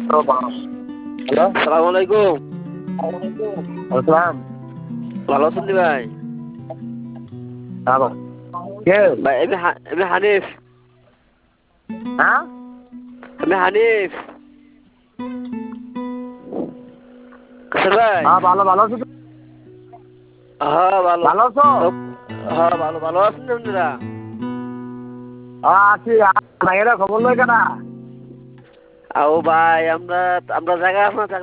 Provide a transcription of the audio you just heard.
Hello, সালাম আলাইকুম। আসসালাম। ভালো আছেন নি ভাই? হ্যালো, কে? ভাই আমি হানিফ। হ্যাঁ? আমি হানিফ। কাসের ভাই? হ্যাঁ, ভালো আছো? হ্যাঁ ভালো। ভালো আছো? হ্যাঁ ভালো ভালো আছেন নি আপনারা? হ্যাঁ, আছি। এরা খবর লয় কেনা? আও ভাই আমরা আমরা জায়গা আছে না